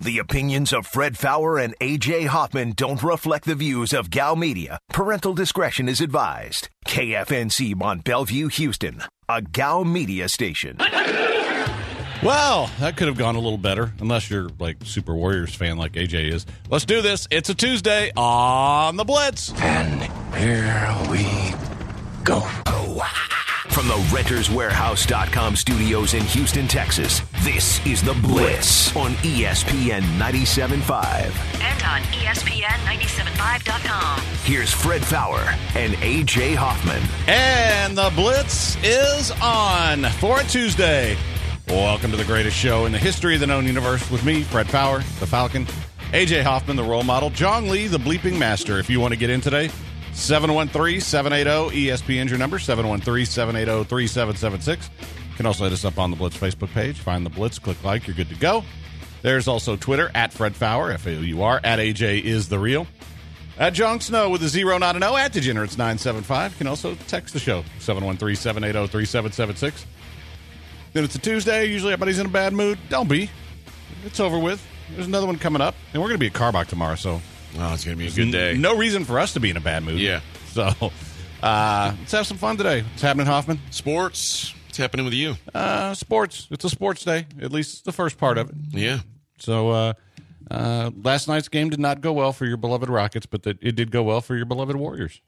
The opinions of Fred Faour and A.J. Hoffman don't reflect the views of Gal Media. Parental discretion is advised. KFNC Mont Bellevue, Houston, a Gal Media station. Well, that could have gone a little better, unless you're like Super Warriors fan like AJ is. Let's do this. It's a Tuesday on the Blitz. And here we go. From the RentersWarehouse.com studios in Houston, Texas, this is The Blitz on ESPN 97.5. And on ESPN975.com. Here's Fred Faour and A.J. Hoffman. And The Blitz is on for a Tuesday. Welcome to the greatest show in the history of the known universe with me, Fred Faour, the Falcon, A.J. Hoffman, the role model, Jong Lee, the bleeping master. If you want to get in today, 713-780-ESPN's your number, 713-780-3776. You can also hit us up on the Blitz Facebook page. Find the Blitz, click like, you're good to go. There's also Twitter, at Fred Faour, F-A-U-R, at AJ is the real. At Jong Snow with a 0, not an O, at Degenerates 975. You can also text the show, 713-780-3776. Then it's a Tuesday. Usually everybody's in a bad mood. Don't be. It's over with. There's another one coming up. And we're going to be at Carbach tomorrow, so. Oh, it's going to be a good day. No reason for us to be in a bad mood. Yeah. So, let's have some fun today. What's happening, Hoffman? Sports. What's happening with you? Sports. It's a sports day, at least the first part of it. Yeah. So, last night's game did not go well for your beloved Rockets, but it did go well for your beloved Warriors.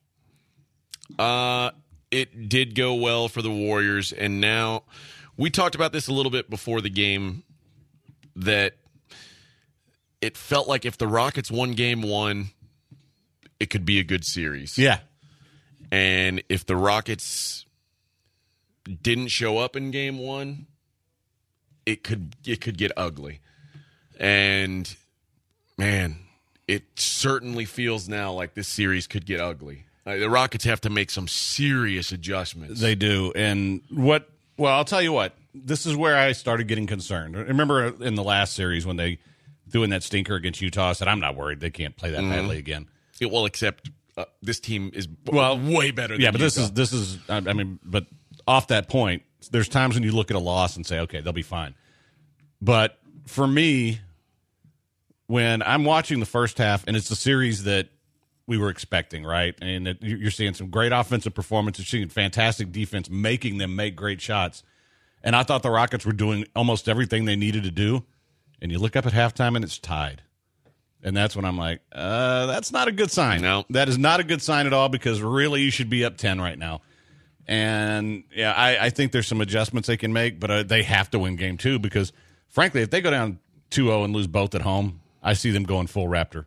It did go well for the Warriors, and now we talked about this a little bit before the game, that it felt like if the Rockets won game one, it could be a good series. Yeah. And if the Rockets didn't show up in game one, it could get ugly. And, man, it certainly feels now like this series could get ugly. The Rockets have to make some serious adjustments. They do. And I'll tell you what. This is where I started getting concerned. Remember in the last series when they threw in that stinker against Utah, I said, I'm not worried. They can't play that badly again. Well, except this team is way better than yeah, but Utah. this is but off that point, there's times when you look at a loss and say, okay, they'll be fine. But for me, when I'm watching the first half, and it's the series that we were expecting, right? And you're seeing some great offensive performance, you're seeing fantastic defense, making them make great shots. And I thought the Rockets were doing almost everything they needed to do. And you look up at halftime and it's tied. And that's when I'm like, that's not a good sign. No. That is not a good sign at all, because really you should be up 10 right now. And, yeah, I think there's some adjustments they can make, but they have to win game two, because, frankly, if they go down 2-0 and lose both at home, I see them going full Raptor.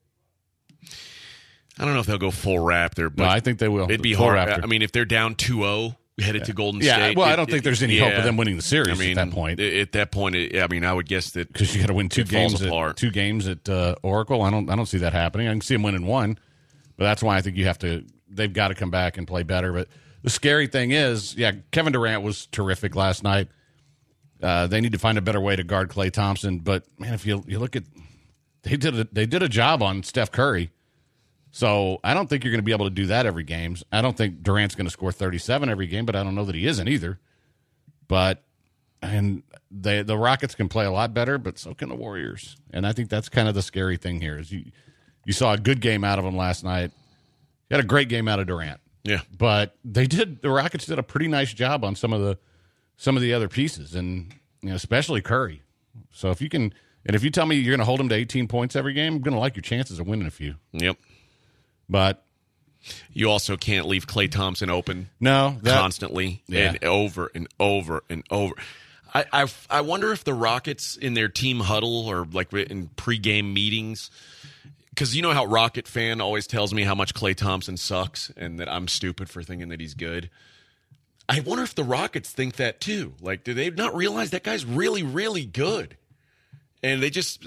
I don't know if they'll go full Raptor, but No, I think they will. It'd be Full hard. Raptor. I mean, if they're down 2-0, headed to Golden Yeah, State. well, I don't think there's any hope of them winning the series I mean, at that point. At that point, I would guess that Because you got to win two it falls games apart. at Oracle. I don't see that happening. I can see them winning one, but that's why I think they've got to come back and play better. But the scary thing is, Kevin Durant was terrific last night. They need to find a better way to guard Klay Thompson. But man, if you look at, they did a job on Steph Curry. So I don't think you're going to be able to do that every game. I don't think Durant's going to score 37 every game, but I don't know that he isn't either. But the Rockets can play a lot better, but so can the Warriors. And I think that's kind of the scary thing here. Is you saw a good game out of them last night. You had a great game out of Durant. Yeah, but the Rockets did a pretty nice job on some of the other pieces, and especially Curry. So if you tell me you're going to hold him to 18 points every game, I'm going to like your chances of winning a few. Yep. But you also can't leave Klay Thompson open constantly and over and over and over. I wonder if the Rockets in their team huddle or like in pregame meetings, because you know how Rocket fan always tells me how much Klay Thompson sucks and that I'm stupid for thinking that he's good. I wonder if the Rockets think that too. Like, do they not realize that guy's really, really good? And they just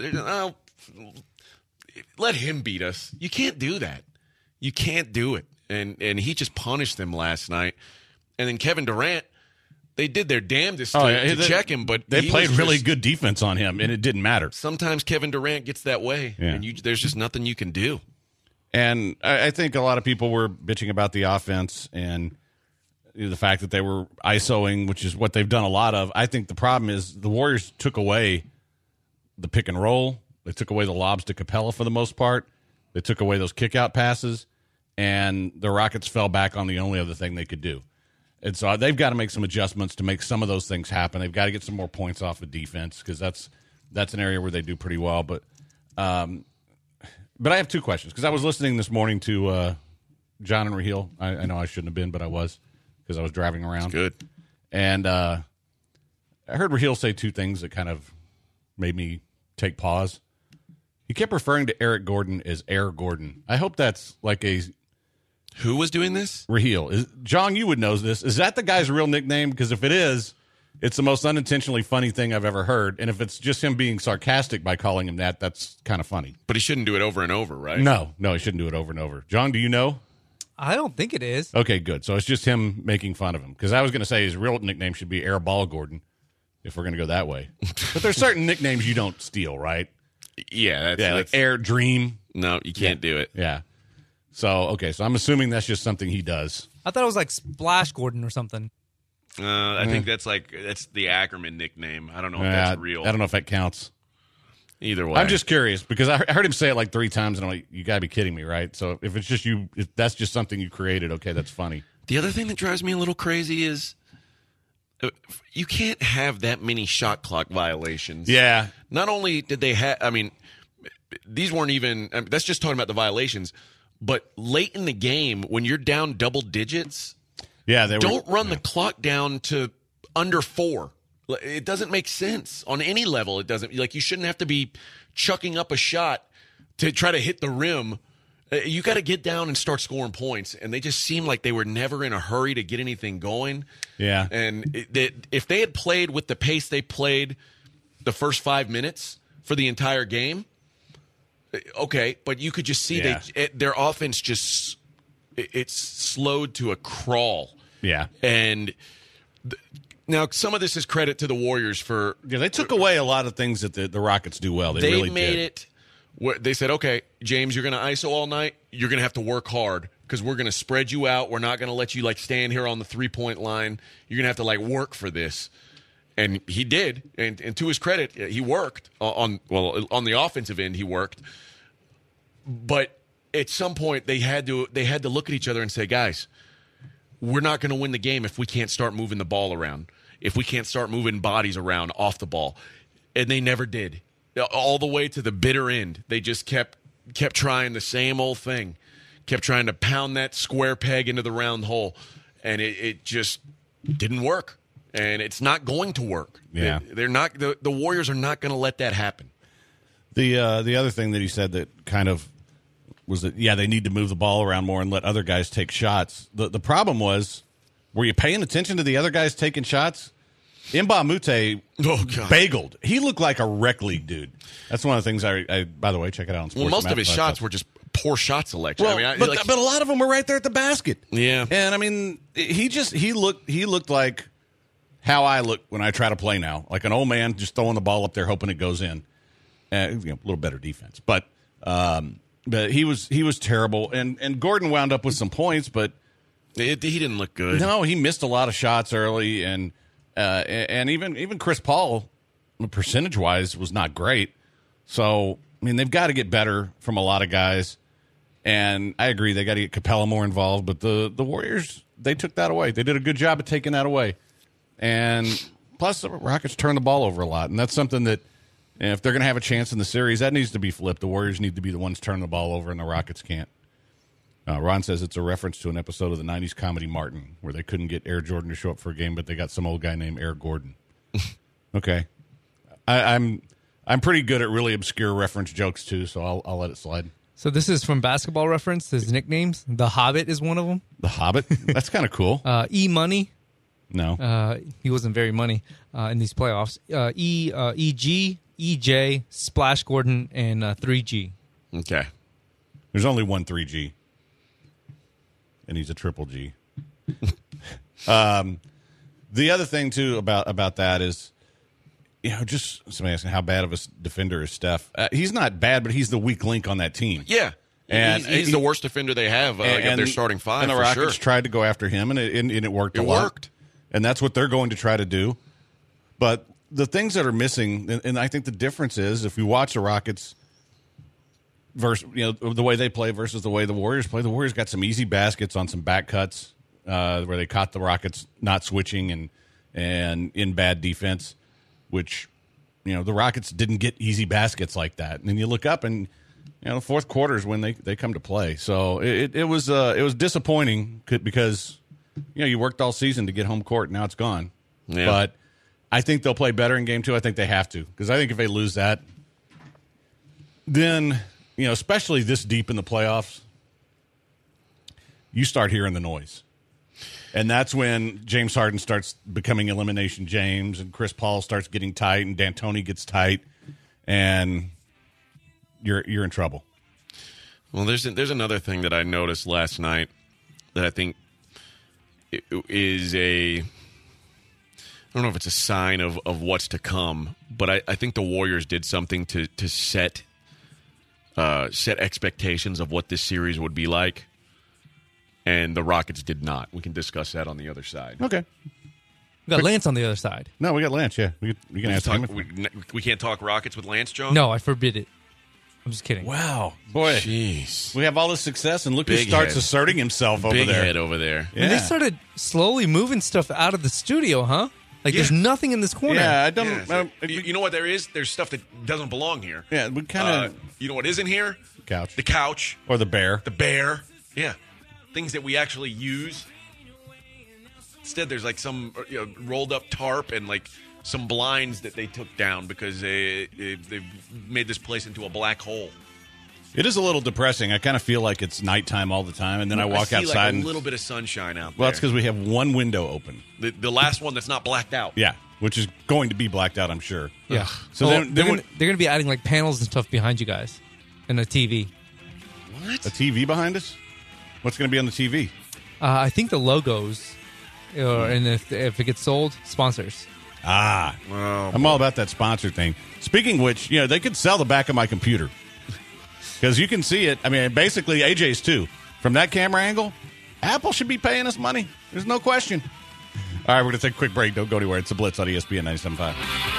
let him beat us. You can't do that. You can't do it. And he just punished them last night. And then Kevin Durant, they did their damnedest to check him, but they played really good defense on him, and it didn't matter. Sometimes Kevin Durant gets that way, and there's just nothing you can do. And I think a lot of people were bitching about the offense and the fact that they were ISOing, which is what they've done a lot of. I think the problem is the Warriors took away the pick and roll. They took away the lobs to Capella for the most part. They took away those kick-out passes, and the Rockets fell back on the only other thing they could do. And so they've got to make some adjustments to make some of those things happen. They've got to get some more points off of defense because that's an area where they do pretty well. But I have two questions because I was listening this morning to John and Raheel. I know I shouldn't have been, but I was because I was driving around. That's good. And I heard Raheel say two things that kind of made me take pause. He kept referring to Eric Gordon as Air Gordon. I hope that's like a... Who was doing this? Raheel. John, you would know this. Is that the guy's real nickname? Because if it is, it's the most unintentionally funny thing I've ever heard. And if it's just him being sarcastic by calling him that, that's kind of funny. But he shouldn't do it over and over, right? No, he shouldn't do it over and over. John, do you know? I don't think it is. Okay, good. So it's just him making fun of him. Because I was going to say his real nickname should be Air Ball Gordon, if we're going to go that way. But there's certain nicknames you don't steal, right? Yeah. Like Air Dream. No, you can't do it. Yeah. So I'm assuming that's just something he does. I thought it was like Splash Gordon or something. I think that's the Ackerman nickname. I don't know if that's real. I don't know if that counts. Either way. I'm just curious because I heard him say it like 3 times, and I'm like, you got to be kidding me, right? So if it's just you, if that's just something you created, okay, that's funny. The other thing that drives me a little crazy is you can't have that many shot clock violations. Yeah. Not only did they have, these weren't even, that's just talking about the violations, but late in the game, when you're down double digits, don't run the clock down to under 4. It doesn't make sense on any level. It doesn't. Like, you shouldn't have to be chucking up a shot to try to hit the rim. You got to get down and start scoring points. And they just seemed like they were never in a hurry to get anything going. Yeah. And if they had played with the pace they played the first 5 minutes for the entire game, okay, but you could just see their offense just it's slowed to a crawl. Yeah. And now some of this is credit to the Warriors for they took away a lot of things that the Rockets do well. They really made did. It where they said, okay, James, you're going to ISO all night. You're going to have to work hard because we're going to spread you out. We're not going to let you stand here on the 3-point line. You're going to have to work for this. And he did. And to his credit, he worked on the offensive end. He worked. But at some point, they had to look at each other and say, guys, we're not going to win the game if we can't start moving the ball around, if we can't start moving bodies around off the ball. And they never did. All the way to the bitter end, they just kept trying the same old thing, kept trying to pound that square peg into the round hole, and it just didn't work. And it's not going to work. Yeah. They're not. The Warriors are not going to let that happen. The other thing that he said that kind of was that, they need to move the ball around more and let other guys take shots. The problem was, were you paying attention to the other guys taking shots? Mbah Moute bageled. He looked like a rec league dude. That's one of the things I by the way, check it out on Sports. Well, most of his shots were just poor shot selection. Well, but a lot of them were right there at the basket. Yeah. And, he looked like how I look when I try to play now. Like an old man just throwing the ball up there hoping it goes in. A little better defense. But he was terrible. And Gordon wound up with some points, but he didn't look good. No, he missed a lot of shots early, and even Chris Paul, percentage-wise, was not great. So, they've got to get better from a lot of guys. And I agree, they got to get Capella more involved. But the Warriors, they took that away. They did a good job of taking that away. And plus, the Rockets turned the ball over a lot. And that's something that, if they're going to have a chance in the series, that needs to be flipped. The Warriors need to be the ones turning the ball over, and the Rockets can't. Ron says it's a reference to an episode of the 90s comedy Martin, where they couldn't get Air Jordan to show up for a game, but they got some old guy named Air Gordon. Okay. I'm pretty good at really obscure reference jokes, too, so I'll let it slide. So this is from Basketball Reference, his nicknames. The Hobbit is one of them. The Hobbit? That's kind of cool. E-Money. No. He wasn't very money in these playoffs. EG, EJ, Splash Gordon, and 3G. Okay. There's only one 3G. And he's a triple G. The other thing, too, about that is, just somebody asking how bad of a defender is Steph. He's not bad, but he's the weak link on that team. Yeah. And he's the worst defender they have of their starting five, and the Rockets tried to go after him, and it worked a lot. It worked. And that's what they're going to try to do. But the things that are missing, and I think the difference is if you watch the Rockets versus the way they play versus the way the Warriors play. The Warriors got some easy baskets on some back cuts where they caught the Rockets not switching and in bad defense, which the Rockets didn't get easy baskets like that. And then you look up and the fourth quarter is when they come to play. So it was disappointing because you worked all season to get home court. Now it's gone. Yeah. But I think they'll play better in game 2. I think they have to, because I think if they lose that, then especially this deep in the playoffs, you start hearing the noise. And that's when James Harden starts becoming Elimination James, and Chris Paul starts getting tight, and D'Antoni gets tight, and you're in trouble. Well, there's another thing that I noticed last night that I think is I don't know if it's a sign of what's to come, but I think the Warriors did something to set expectations of what this series would be like, and the Rockets did not. We can discuss that on the other side. Okay. We got Lance on the other side. No, we got Lance, yeah. We can ask him. We can't talk Rockets with Lance, John? No, I forbid it. I'm just kidding. Wow. Boy. Jeez. We have all this success, and look who starts asserting himself over there. Big head over there. Yeah. And they started slowly moving stuff out of the studio, huh? There's nothing in this corner. Yeah, I don't. So, you know what there is? There's stuff that doesn't belong here. Yeah, we kind of. You know what isn't here? Couch. The couch. Or the bear. The bear. Yeah. Things that we actually use. Instead, there's like some rolled up tarp and like some blinds that they took down because they've made this place into a black hole. It is a little depressing. I kind of feel like it's nighttime all the time, and then I walk outside like and a little bit of sunshine out there. Well, that's because we have one window open. The last one that's not blacked out. Yeah, which is going to be blacked out, I'm sure. Yeah. So they're going to be adding like panels and stuff behind you guys, and a TV. What? A TV behind us? What's going to be on the TV? I think the logos, and if it gets sold, sponsors. Ah, I'm all about that sponsor thing. Speaking of which, they could sell the back of my computer. Because you can see it. I mean, basically, AJ's too. From that camera angle, Apple should be paying us money. There's no question. All right, we're going to take a quick break. Don't go anywhere. It's The Blitz on ESPN 97.5.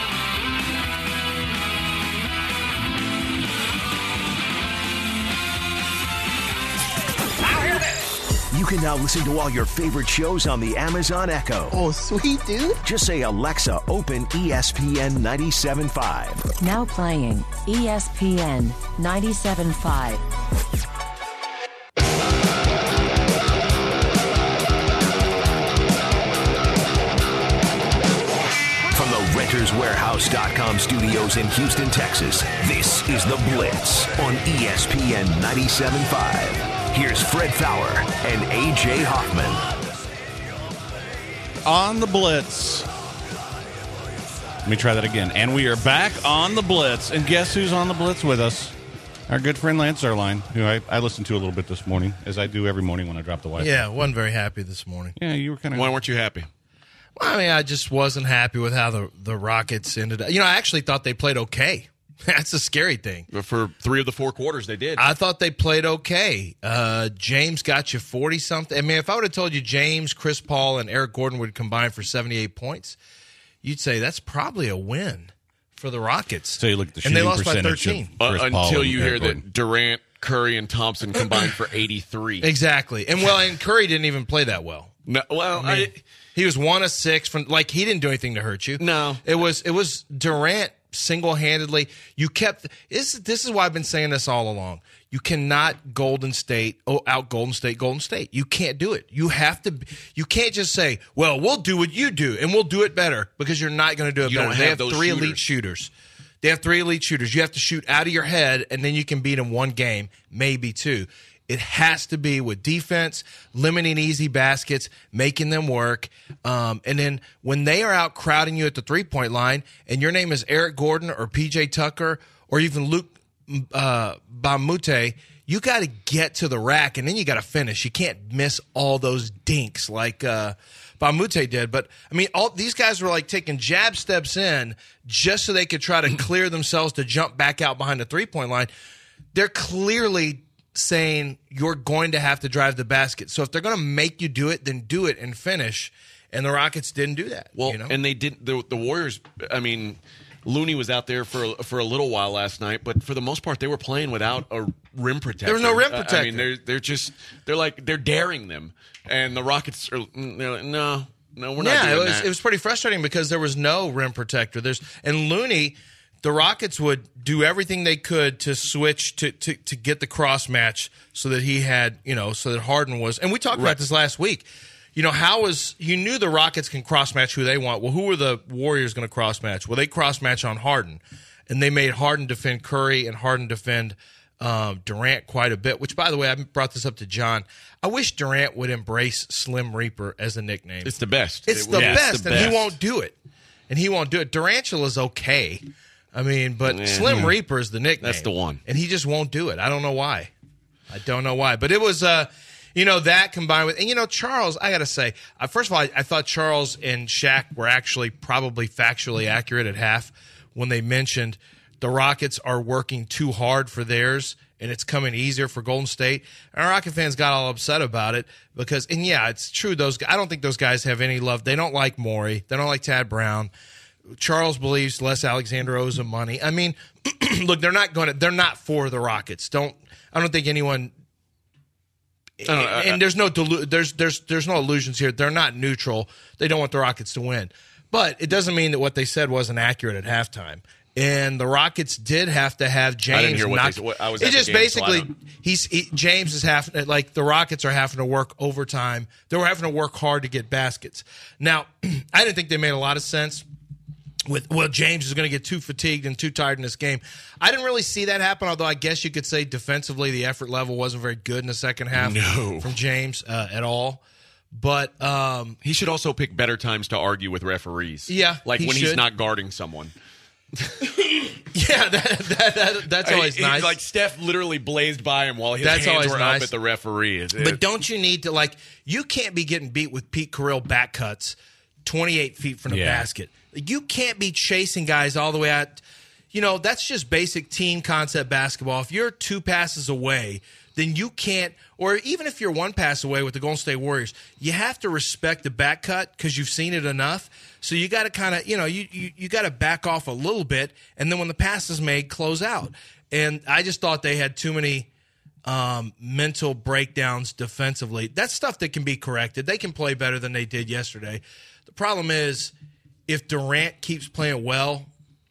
You can now listen to all your favorite shows on the Amazon Echo. Oh, sweet, dude. Just say, Alexa, open ESPN 97.5. Now playing ESPN 97.5. From the RentersWarehouse.com studios in Houston, Texas, this is The Blitz on ESPN 97.5. Here's Fred Fowler and A.J. Hoffman. On The Blitz. Let me try that again. And we are back on The Blitz. And guess who's on The Blitz with us? Our good friend Lance Zierlein, who I listened to a little bit this morning, as I do every morning when I drop the Wi-Fi. Yeah, wasn't very happy this morning. Yeah, you were kind of... Why weren't you happy? Well, I mean, I just wasn't happy with how the Rockets ended up. I actually thought they played okay. That's the scary thing. But for 3 of the 4 quarters, they did. I thought they played okay. James got you 40-something. I mean, if I would have told you James, Chris Paul, and Eric Gordon would combine for 78 points, you'd say that's probably a win for the Rockets. So you look at the shooting percentage. And they lost by 13. Until you hear that Durant, Curry, and Thompson combined for 83. Exactly. And Curry didn't even play that well. No, well, he was 1 of 6 from he didn't do anything to hurt you. No. It was Durant single-handedly. This is why I've been saying this all along. You cannot out Golden State Golden State. You can't do it. You can't just say, well, we'll do what you do and we'll do it better, because you're not going to do it better. They have 3 elite shooters. They have 3 elite shooters. You have to shoot out of your head, and then you can beat them 1 game, maybe 2. It has to be with defense, limiting easy baskets, making them work. And then when they are out crowding you at the three-point line, and your name is Eric Gordon or P.J. Tucker or even Luke Bamute, you got to get to the rack, and then you got to finish. You can't miss all those dinks like Bamute did. But, I mean, all these guys were like taking jab steps in just so they could try to clear themselves to jump back out behind the three-point line. They're clearly saying you're going to have to drive the basket. So if they're going to make you do it, then do it and finish. And the Rockets didn't do that. Well, and they did the Warriors. I mean, Looney was out there for a little while last night, but for the most part, they were playing without a rim protector. There was no rim protector. I mean, they're daring them, and the Rockets are like, no, we're not doing that. It was pretty frustrating because there was no rim protector. And Looney, the Rockets would do everything they could to switch to get the cross match so that he had, so that Harden was. And we talked about this last week. You knew the Rockets can cross match who they want. Well, who are the Warriors going to cross match? Well, they cross match on Harden, and they made Harden defend Curry and Harden defend Durant quite a bit. Which, by the way, I brought this up to John. I wish Durant would embrace Slim Reaper as a nickname. It's the best. It's the best, and he won't do it. Durantula's okay. I mean, but Slim Reaper is the nickname. That's the one, and he just won't do it. I don't know why. But it was. That combined with, and Charles, I got to say, first of all, I thought Charles and Shaq were actually probably factually accurate at half when they mentioned the Rockets are working too hard for theirs and it's coming easier for Golden State. And our Rocket fans got all upset about it because, it's true, I don't think those guys have any love. They don't like Morey. They don't like Tad Brown. Charles believes Les Alexander owes them money. I mean, look, they're not for the Rockets. I don't think anyone. And there's no illusions here. They're not neutral. They don't want the Rockets to win. But it doesn't mean that what they said wasn't accurate at halftime. And the Rockets did have to have James. I didn't hear what they said. I was at it just the game, basically James is the Rockets are having to work overtime. They were having to work hard to get baskets. Now, I didn't think they made a lot of sense. James is going to get too fatigued and too tired in this game. I didn't really see that happen, although I guess you could say defensively the effort level wasn't very good in the second half from James at all. But he should also pick better times to argue with referees. Yeah, like when he's not guarding someone. Yeah, that's always nice. Like Steph literally blazed by him while his hands were up at the referee. But don't you need to you can't be getting beat with Pete Carroll back cuts 28 feet from the basket. You can't be chasing guys all the way out. That's just basic team concept basketball. If you're 2 passes away, then you can't, or even if you're 1 pass away with the Golden State Warriors, you have to respect the back cut because you've seen it enough. So you got to kind of, you got to back off a little bit, and then when the pass is made, close out. And I just thought they had too many mental breakdowns defensively. That's stuff that can be corrected. They can play better than they did yesterday. The problem is, if Durant keeps playing well,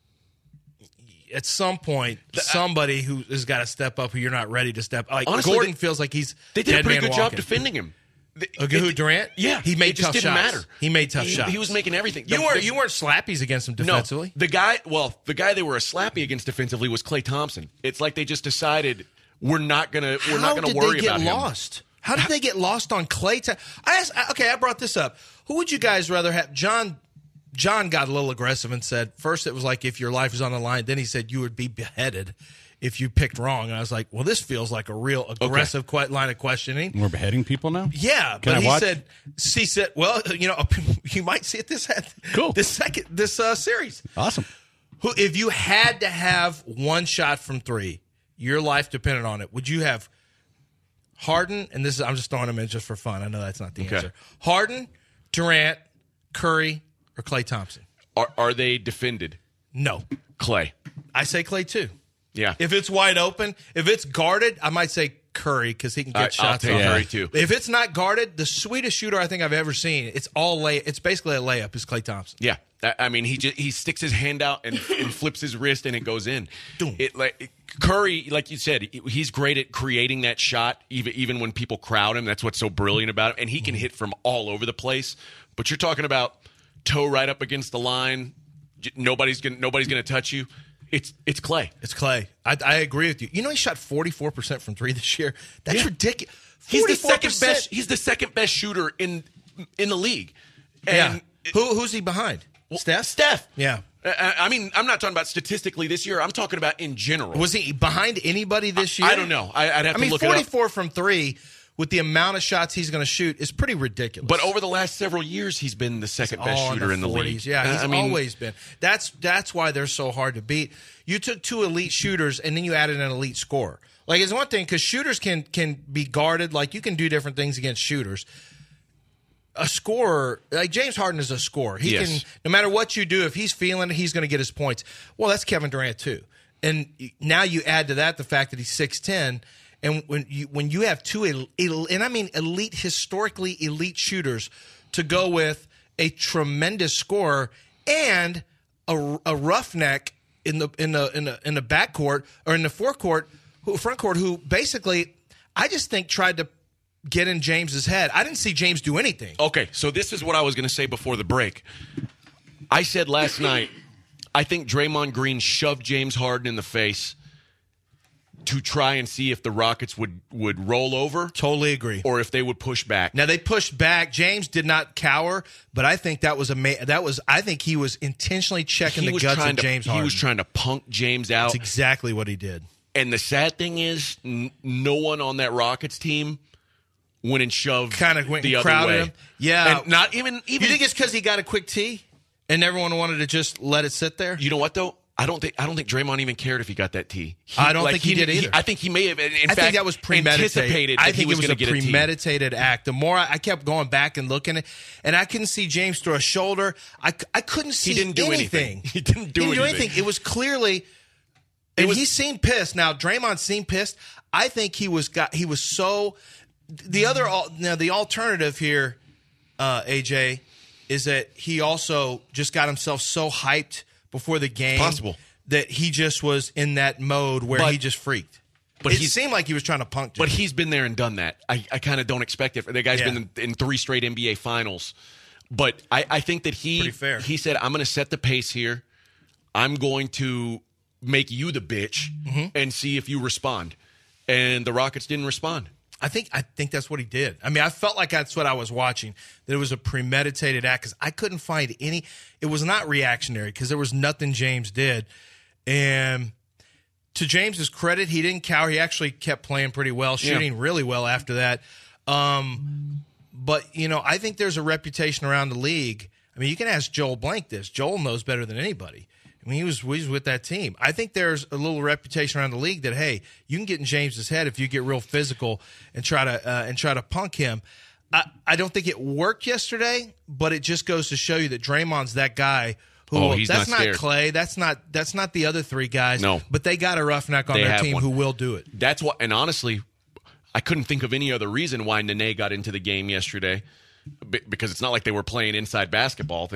at some point, somebody who has got to step up who you're not ready to step up. Honestly, Gordon feels like they did a pretty good job defending him. Who, Durant? Yeah. He made tough shots. Didn't matter. He made tough shots. He was making everything. You weren't slappies against him defensively? No. The guy they were a slappy against defensively was Klay Thompson. It's like they just decided we're not going to worry about him. How did they get lost? How did they get lost on Klay? I brought this up. Who would you guys rather have? John got a little aggressive and said, first it was like if your life was on the line. Then he said you would be beheaded if you picked wrong. And I was like, well, this feels like a real aggressive line of questioning. We're beheading people now? Yeah. But he said, well, you might see it this series. Awesome. If you had to have 1 shot from 3, your life depended on it, would you have Harden, and I'm just throwing them in just for fun. I know that's not the answer. Harden, Durant, Curry, or Klay Thompson? Are they defended? No. Klay. I say Klay too. Yeah. If it's wide open, if it's guarded, I might say Curry because he can get shots. I'll take Curry too. If it's not guarded, the sweetest shooter I think I've ever seen, it's basically a layup, is Klay Thompson. Yeah. I mean, he sticks his hand out and flips his wrist and it goes in. Curry, like you said, he's great at creating that shot even when people crowd him. That's what's so brilliant about him. And he can hit from all over the place. But you're talking about toe right up against the line. Nobody's gonna touch you. It's Klay. It's Klay. I agree with you. He shot 44% from 3 this year. That's ridiculous. He's the second best. He's the second best shooter in the league. And who's he behind? Steph. Yeah. I mean, I'm not talking about statistically this year. I'm talking about in general. Was he behind anybody this year? I don't know. I'd have to look it up. 44 from 3 with the amount of shots he's going to shoot is pretty ridiculous. But over the last several years, he's been the second best shooter in the league. Yeah, he's always been. That's why they're so hard to beat. You took 2 elite shooters and then you added an elite scorer. Like, it's one thing because shooters can be guarded. Like, you can do different things against shooters. a scorer, like James Harden is a scorer. He can, no matter what you do, if he's feeling it, he's going to get his points. Well, that's Kevin Durant too. And now you add to that the fact that he's 6'10", and when you have two elite, historically elite shooters to go with a tremendous scorer and a roughneck in the backcourt or in the front court, who basically I just think tried to get in James's head. I didn't see James do anything. Okay, so this is what I was going to say before the break. I said last night, I think Draymond Green shoved James Harden in the face to try and see if the Rockets would roll over. Totally agree. Or if they would push back. Now they pushed back. James did not cower, but I think I think he was intentionally checking the guts of James Harden. He was trying to punk James out. That's exactly what he did. And the sad thing is, no one on that Rockets team went and shoved the other way. Him. Yeah. And not even you think it's because he got a quick tee and everyone wanted to just let it sit there? You know what though? I don't think Draymond even cared if he got that tee. I don't think he did either. I think he may have. I think that was premeditated. I think it was a premeditated act. The more I kept going back and looking at it, and I couldn't see James throw a shoulder. I couldn't see anything. He didn't do anything. It was clearly. He seemed pissed. Now Draymond seemed pissed. I think he was so. The alternative here, AJ, is that he also just got himself so hyped before the game that he just was in that mode where he just freaked. But it seemed like he was trying to punk James. But he's been there and done that. I kind of don't expect it. The guy's been in 3 straight NBA finals. But I think that he said, I'm going to set the pace here. I'm going to make you the bitch and see if you respond. And the Rockets didn't respond. I think that's what he did. I mean, I felt like that's what I was watching, that it was a premeditated act because I couldn't find any. It was not reactionary because there was nothing James did. And to James's credit, he didn't cower. He actually kept playing pretty well, shooting really well after that. But, I think there's a reputation around the league. I mean, you can ask Joel Blank this. Joel knows better than anybody. I mean, he was with that team. I think there's a little reputation around the league that, hey, you can get in James's head if you get real physical and try to punk him. I don't think it worked yesterday, but it just goes to show you that Draymond's that guy who that's not Clay, that's not the other 3 guys. No, but they got a roughneck on their team who will do it. That's what. And honestly, I couldn't think of any other reason why Nene got into the game yesterday. Because it's not like they were playing inside basketball,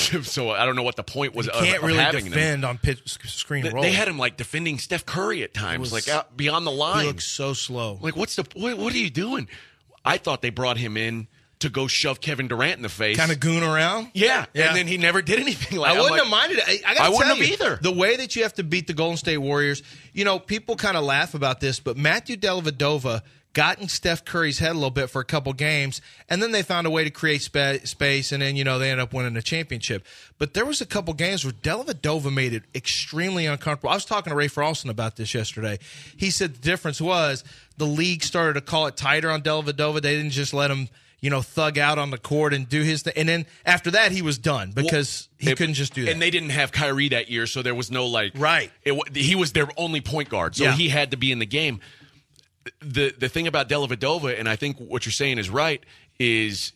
so I don't know what the point was. You can't really having defend them. on screen roll. They had him like defending Steph Curry at times, like out beyond the line. He looks so slow. Like, what are you doing? I thought they brought him in to go shove Kevin Durant in the face, kind of goon around. Yeah, and then he never did anything. I wouldn't have minded it. I wouldn't have either. The way that you have to beat the Golden State Warriors, people kind of laugh about this, but Matthew Dellavedova got in Steph Curry's head a little bit for a couple games, and then they found a way to create space, and then, they ended up winning the championship. But there was a couple games where Dellavedova made it extremely uncomfortable. I was talking to Ray Fralston about this yesterday. He said the difference was the league started to call it tighter on Dellavedova. They didn't just let him, thug out on the court and do his thing. And then after that, he was done because he couldn't just do that. And they didn't have Kyrie that year, so there was no, right. He was their only point guard, so he had to be in the game. The thing about Dellavedova, and I think what you're saying is right, is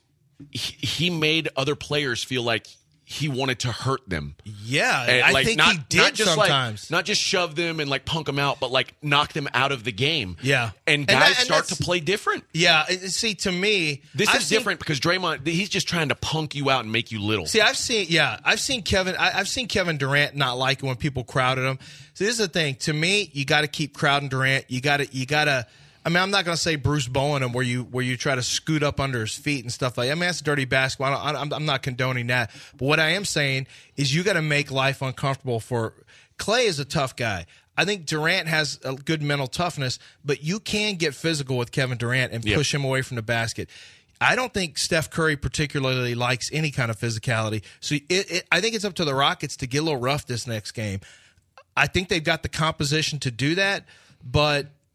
he made other players feel like he wanted to hurt them. Yeah, and I think he did sometimes. Not just shove them and punk them out, but knock them out of the game. Yeah. And guys start to play different. Yeah, see, to me, this is different because Draymond, he's just trying to punk you out and make you little. See, I've seen Kevin Durant not like it when people crowded him. See, this is the thing. To me, you got to keep crowding Durant. You got to. I mean, I'm not going to say Bruce Bowen him where you try to scoot up under his feet and stuff like that. I mean, that's dirty basketball. I'm not condoning that. But what I am saying is you got to make life uncomfortable for – Clay is a tough guy. I think Durant has a good mental toughness, but you can get physical with Kevin Durant and push him away from the basket. I don't think Steph Curry particularly likes any kind of physicality. So I think it's up to the Rockets to get a little rough this next game. I think they've got the composition to do that, but –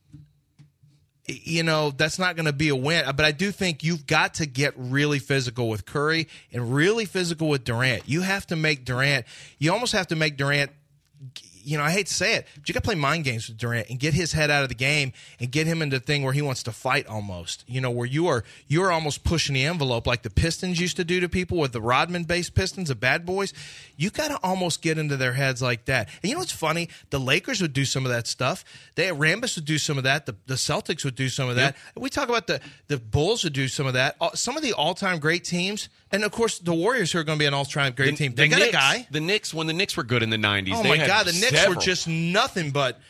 that's not going to be a win. But I do think you've got to get really physical with Curry and really physical with Durant. You have to make Durant – you almost have to make Durant I hate to say it, but you got to play mind games with Durant and get his head out of the game and get him into the thing where he wants to fight almost. Where you're almost pushing the envelope like the Pistons used to do to people with the Rodman-based Pistons, the bad boys. You got to almost get into their heads like that. And you know what's funny? The Lakers would do some of that stuff. Rambis would do some of that. The Celtics would do some of that. Yep. We talk about the Bulls would do some of that. Some of the all-time great teams, and of course the Warriors, who are going to be an all-time great team. They got a guy. The Knicks, when the Knicks were good in the 90s. Oh, my God. The Knicks were just nothing but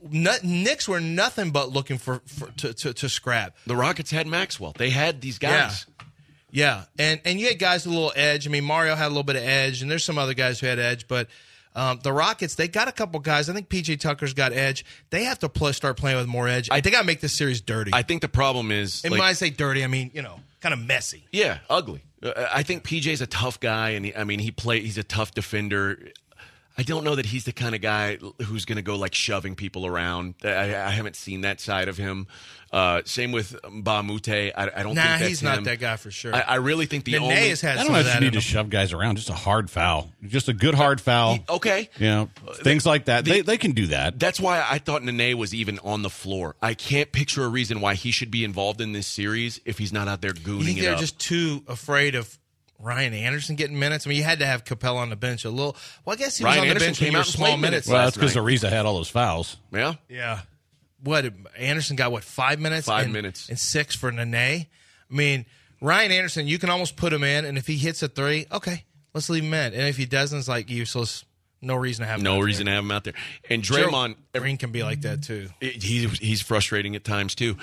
Knicks were nothing but looking to scrap. The Rockets had Maxwell. They had these guys. Yeah. And you had guys with a little edge. I mean, Mario had a little bit of edge, and there's some other guys who had edge, but the Rockets, they got a couple guys. I think P.J. Tucker's got edge. They have to start playing with more edge. They got to make this series dirty. I think the problem is... And when I say dirty, I mean, kind of messy. Yeah, ugly. I think P.J.'s a tough guy, and he's a tough defender. I don't know that he's the kind of guy who's going to go like shoving people around. I haven't seen that side of him. Same with Mbah a Moute. I don't think that's he's not that guy for sure. I really think the only... has had I don't know if you need to shove guys around. Just a hard foul. Just a good hard foul. Okay. Things like that. They can do that. That's why I thought Nene was even on the floor. I can't picture a reason why he should be involved in this series if he's not out there gooning you think it they're up. Just too afraid of Ryan Anderson getting minutes? I mean, you had to have Capella on the bench a little. Well, I guess he was on the bench when you were small minutes. Well, that's because Ariza had all those fouls. Yeah. Yeah. What, Anderson got, 5 minutes? 5 minutes. And 6 for Nene? I mean, Ryan Anderson, you can almost put him in, and if he hits a 3, okay, let's leave him in. And if he doesn't, it's like useless. No reason to have him out there. To have him out there. And Draymond... Green can be like that, too. He's frustrating at times, too.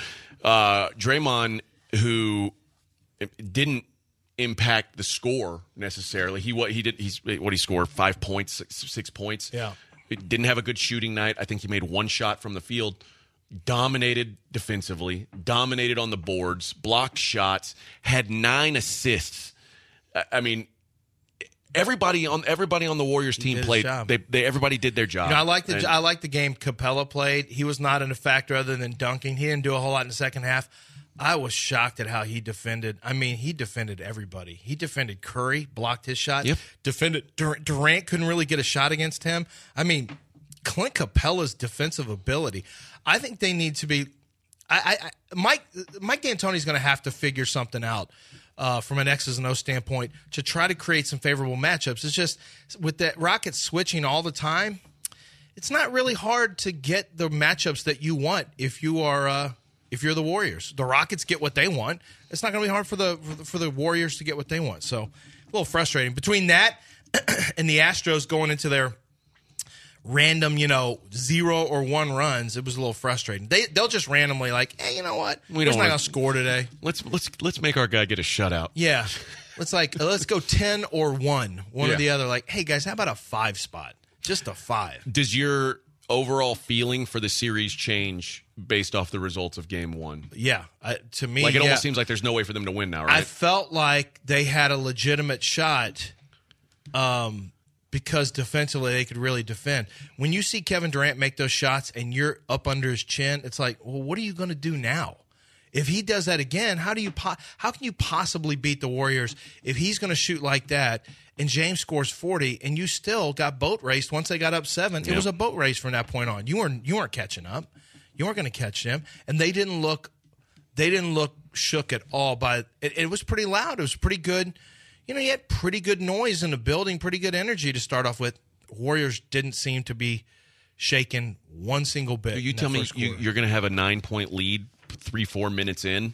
Draymond, who didn't impact the score necessarily. He scored 5 points, 6 points. Yeah. Didn't have a good shooting night. I think he made one shot from the field. Dominated defensively, dominated on the boards, blocked shots, had 9 assists. I mean, everybody on the Warriors team played. Everybody did their job. I like the game Capella played. He was not in a factor other than dunking. He didn't do a whole lot in the second half. I was shocked at how he defended. I mean, he defended everybody. He defended Curry, blocked his shot. Yep. Defended Durant, couldn't really get a shot against him. I mean, Clint Capella's defensive ability. I think they need to be. Mike D'Antoni's going to have to figure something out from an X's and O standpoint to try to create some favorable matchups. It's just with that Rockets switching all the time, it's not really hard to get the matchups that you want if you are. If you're the Warriors, the Rockets get what they want. It's not going to be hard for the Warriors to get what they want. So a little frustrating. Between that and the Astros going into their random, 0 or 1 runs, it was a little frustrating. They'll just randomly like, hey, you know what? We're not going to score today. Let's make our guy get a shutout. Yeah, let's go 10 or 1 or the other. Like, hey guys, how about a 5 spot? Just a 5. Does your overall feeling for the series change based off the results of Game 1? Yeah, to me, it almost seems like there's no way for them to win now, right? I felt like they had a legitimate shot because defensively they could really defend. When you see Kevin Durant make those shots and you're up under his chin, it's like, well, what are you going to do now? If he does that again, how can you possibly beat the Warriors if he's going to shoot like that and James scores 40 and you still got boat raced once they got up 7? It was a boat race from that point on. You weren't catching up. You weren't going to catch them, and they didn't look shook at all. But it was pretty loud. It was pretty good. You had pretty good noise in the building, pretty good energy to start off with. Warriors didn't seem to be shaken one single bit. You tell me you're going to have a 9-point lead 3-4 minutes in.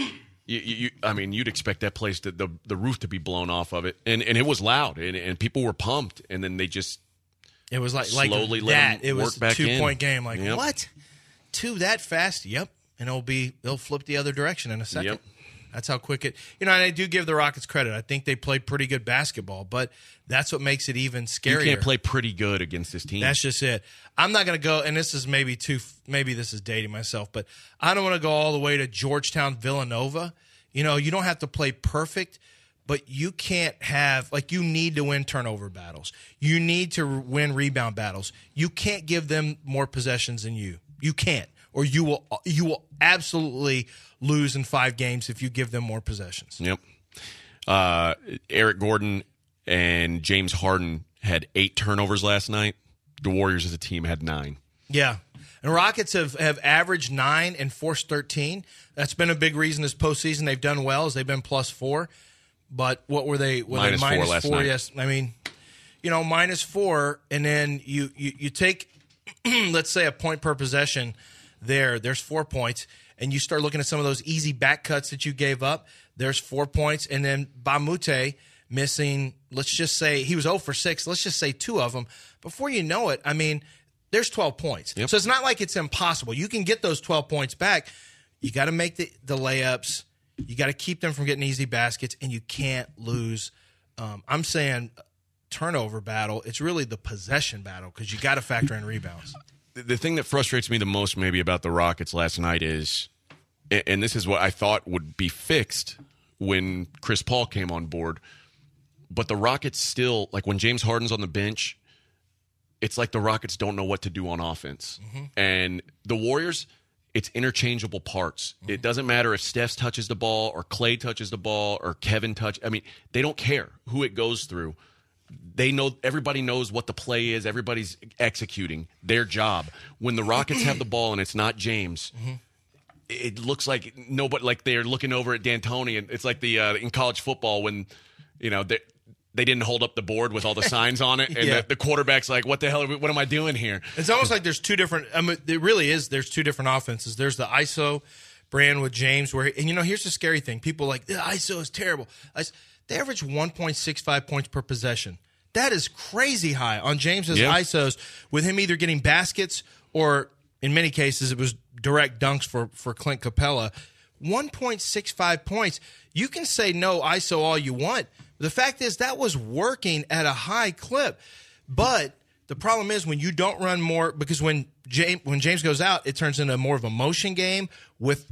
You'd expect that place the roof to be blown off of it, and it was loud, and people were pumped, and then they just it was slowly like that. It was a 2-point game. Like what? 2 that fast? Yep. And they'll flip the other direction in a second. Yep. That's how quick it. And I do give the Rockets credit. I think they played pretty good basketball, but that's what makes it even scarier. You can't play pretty good against this team. That's just it. I'm not going to go, and this is maybe this is dating myself, but I don't want to go all the way to Georgetown, Villanova. You don't have to play perfect, but you can't have, you need to win turnover battles. You need to win rebound battles. You can't give them more possessions than you. You can't, or you will absolutely lose in 5 games if you give them more possessions. Yep. Eric Gordon and James Harden had 8 turnovers last night. the Warriors as a team had 9. Yeah. And Rockets have averaged 9 and forced 13. That's been a big reason this postseason. They've done well as they've been +4. But what were they? Minus 4 last night. Yes. I mean, -4, and then you take, let's say, a point per possession there's 4 points, and you start looking at some of those easy back cuts that you gave up, there's 4 points, and then Bamute missing, let's just say, he was 0 for 6, let's just say 2 of them. Before you know it, I mean, there's 12 points. Yep. So it's not like it's impossible. You can get those 12 points back. You got to make the layups. You got to keep them from getting easy baskets, and you can't lose. I'm saying turnover battle. It's really the possession battle because you got to factor in rebounds. The thing that frustrates me the most maybe about the Rockets last night is, and this is what I thought would be fixed when Chris Paul came on board, but the Rockets still, like when James Harden's on the bench, it's like the Rockets don't know what to do on offense. Mm-hmm. And the Warriors, it's interchangeable parts. Mm-hmm. It doesn't matter if Steph touches the ball or Clay touches the ball or Kevin I mean, they don't care who it goes through. They know, everybody knows what the play is. Everybody's executing their job. When the Rockets have the ball and it's not James, it looks like nobody, like they're looking over at D'Antoni, and it's like the in college football when they didn't hold up the board with all the signs on it, and the quarterback's like, "What the hell? What am I doing here?" It's almost like there's two different. I mean, it really is. There's two different offenses. There's the ISO brand with James, and here's the scary thing: people are like, the ISO is terrible. They average 1.65 points per possession. That is crazy high on James's ISOs, with him either getting baskets or, in many cases, it was direct dunks for Clint Capella. 1.65 points. You can say no ISO all you want. The fact is that was working at a high clip. But the problem is when you don't run more, because when James goes out, it turns into more of a motion game with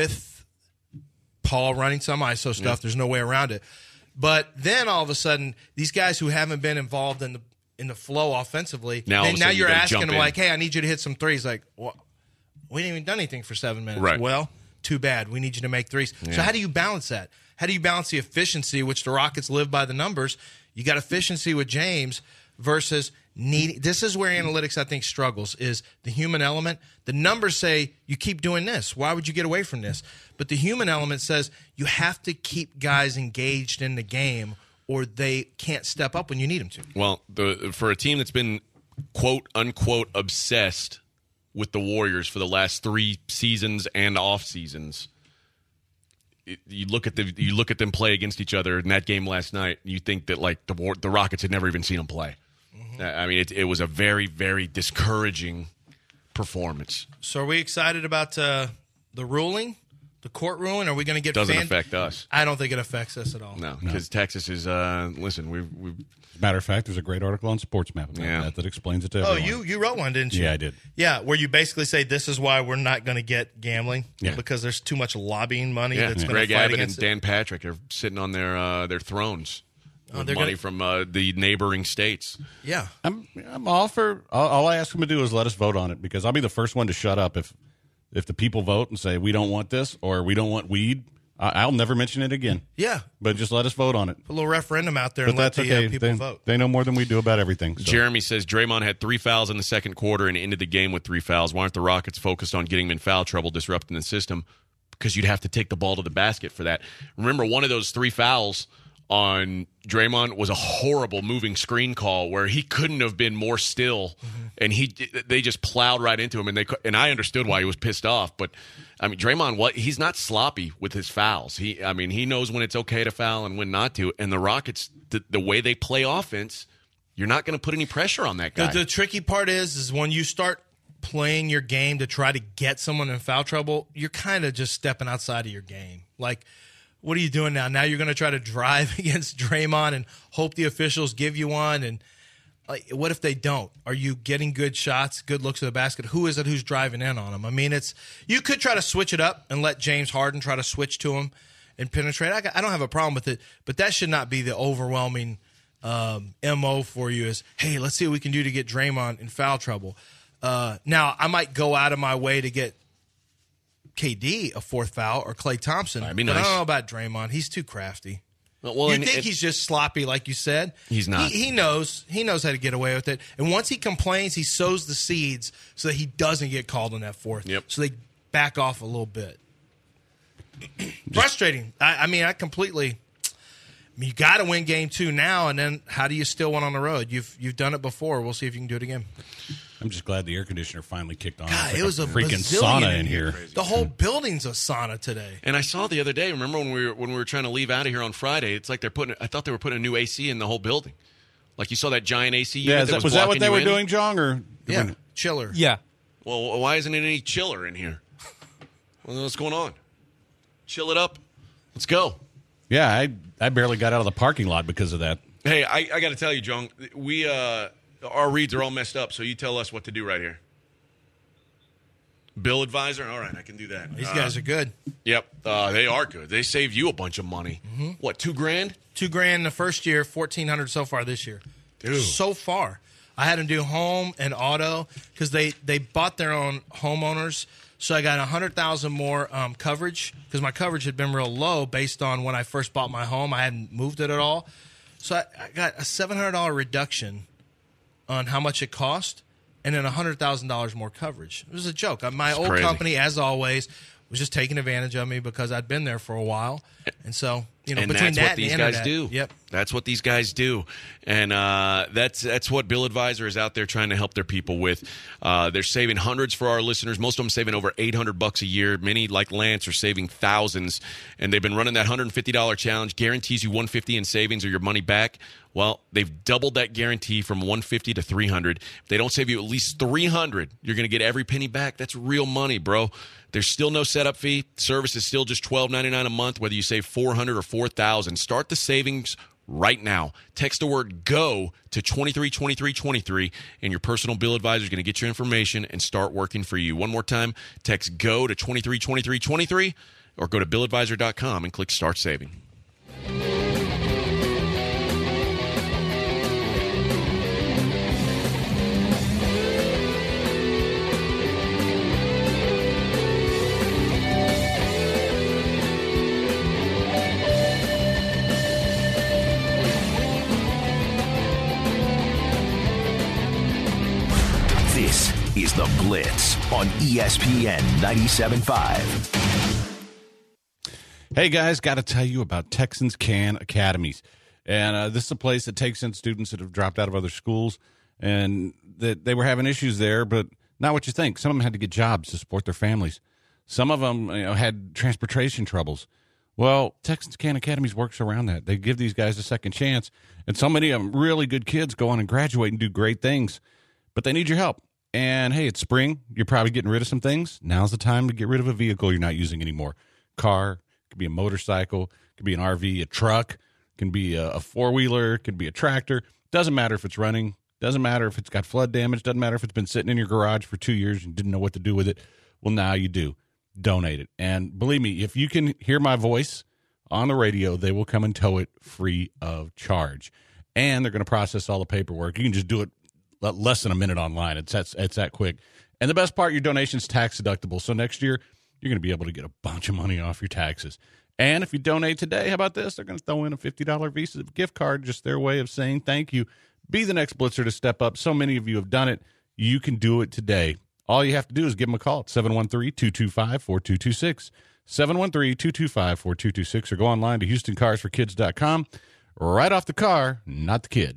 Paul running some ISO stuff. There's no way around it. But then all of a sudden, these guys who haven't been involved in the flow offensively, now you're asking them like, "Hey, I need you to hit some threes." Like, well, we didn't even done anything for 7 minutes. Right. Well, too bad. We need you to make threes. Yeah. So how do you balance that? How do you balance the efficiency, which the Rockets live by the numbers? You got efficiency with James versus needing. This is where analytics, I think, struggles, is the human element. The numbers say you keep doing this. Why would you get away from this? But the human element says you have to keep guys engaged in the game or they can't step up when you need them to. Well, for a team that's been, quote, unquote, obsessed with the Warriors for the last 3 seasons and off seasons, you look at them play against each other in that game last night, you think that like the Rockets had never even seen them play. Mm-hmm. I mean, it was a very, very discouraging performance. So are we excited about the ruling, the court ruling? Are we going to get Doesn't affect us. I don't think it affects us at all. No, because Texas is, listen, we've as a matter of fact, there's a great article on SportsMap about that explains it to everyone. Oh, you wrote one, didn't you? Yeah, I did. Yeah, where you basically say this is why we're not going to get gambling because there's too much lobbying money that's going to fight Greg Abbott against and Dan Patrick are sitting on their thrones with money from the neighboring states. Yeah. I'm all for – all I ask them to do is let us vote on it, because I'll be the first one to shut up if the people vote and say we don't want this or we don't want weed. I'll never mention it again. Yeah. But just let us vote on it. Put a little referendum out there and let the people vote. They know more than we do about everything. So. Jeremy says Draymond had 3 fouls in the second quarter and ended the game with 3 fouls. Why aren't the Rockets focused on getting him in foul trouble, disrupting the system? Because you'd have to take the ball to the basket for that. Remember, one of those 3 fouls on Draymond was a horrible moving screen call where he couldn't have been more still, and they just plowed right into him, and I understood why he was pissed off. But I mean, Draymond, he's not sloppy with his fouls. He knows when it's okay to foul and when not to. And the Rockets, the way they play offense, you're not going to put any pressure on that guy. The tricky part is when you start playing your game to try to get someone in foul trouble, you're kind of just stepping outside of your game. Like, what are you doing now? Now you're going to try to drive against Draymond and hope the officials give you one. And what if they don't? Are you getting good shots, good looks at the basket? Who is it who's driving in on them? I mean, you could try to switch it up and let James Harden try to switch to him and penetrate. I don't have a problem with it, but that should not be the overwhelming MO for you is, hey, let's see what we can do to get Draymond in foul trouble. Now, I might go out of my way to get KD a 4th foul or Klay Thompson. That'd be but nice. I don't know about Draymond. He's too crafty. Well, you think he's just sloppy, like you said. He's not. He knows how to get away with it. And once he complains, he sows the seeds so that he doesn't get called on that fourth. Yep. So they back off a little bit. Frustrating. I completely. You got to win game 2 now, and then how do you steal one on the road? You've done it before. We'll see if you can do it again. I'm just glad the air conditioner finally kicked on. God, like it was a freaking sauna in here. The whole building's a sauna today. And I saw the other day. Remember when we were trying to leave out of here on Friday? It's like I thought they were putting a new AC in the whole building. Like you saw that giant AC unit. Yeah, was that what they were doing, John? Or chiller. Yeah. Well, why isn't it any chiller in here? What's going on? Chill it up. Let's go. Yeah, I barely got out of the parking lot because of that. Hey, I got to tell you, John, our reads are all messed up, so you tell us what to do right here. Bill advisor? All right, I can do that. These guys are good. Yep, they are good. They saved you a bunch of money. Mm-hmm. What, $2,000? $2,000 the first year, $1,400 so far this year. Dude. So far. I had them do home and auto because they bought their own homeowners. So I got $100,000 more coverage because my coverage had been real low based on when I first bought my home. I hadn't moved it at all. So I got a $700 reduction on how much it cost and then $100,000 more coverage. It was a joke. My old crazy. company, as always, was just taking advantage of me because I'd been there for a while. And so, and between that's that what and these the guys internet, do. Yep. That's what these guys do. And that's what Bill Advisor is out there trying to help their people with. They're saving hundreds for our listeners. Most of them saving over $800 a year. Many, like Lance, are saving thousands. And they've been running that $150 challenge. Guarantees you $150 in savings or your money back. Well, they've doubled that guarantee from $150 to $300. If they don't save you at least $300, you're going to get every penny back. That's real money, bro. There's still no setup fee. Service is still just $12.99 a month, whether you save $400 or $4,000. Start the savings right now. Text the word GO to 232323, and your personal bill advisor is going to get your information and start working for you. One more time, text GO to 232323, or go to billadvisor.com and click Start Saving. This is The Blitz on ESPN 97.5. Hey, guys, got to tell you about Texans Can Academies. And this is a place that takes in students that have dropped out of other schools, and that they were having issues there, but not what you think. Some of them had to get jobs to support their families. Some of them had transportation troubles. Well, Texans Can Academies works around that. They give these guys a second chance, and so many of them really good kids go on and graduate and do great things. But they need your help. And, hey, it's spring. You're probably getting rid of some things. Now's the time to get rid of a vehicle you're not using anymore. Car, could be a motorcycle, could be an RV, a truck, can be a four-wheeler, could be a tractor. Doesn't matter if it's running. Doesn't matter if it's got flood damage. Doesn't matter if it's been sitting in your garage for 2 years and didn't know what to do with it. Well, now you do. Donate it. And believe me, if you can hear my voice on the radio, they will come and tow it free of charge. And they're going to process all the paperwork. You can just do it less than a minute online. It's that quick. And the best part, your donation's tax deductible. So next year, you're going to be able to get a bunch of money off your taxes. And if you donate today, how about this? They're going to throw in a $50 Visa gift card, just their way of saying thank you. Be the next Blitzer to step up. So many of you have done it. You can do it today. All you have to do is give them a call at 713-225-4226, 713-225-4226, or go online to HoustonCarsForKids.com. Right off the car, not the kid.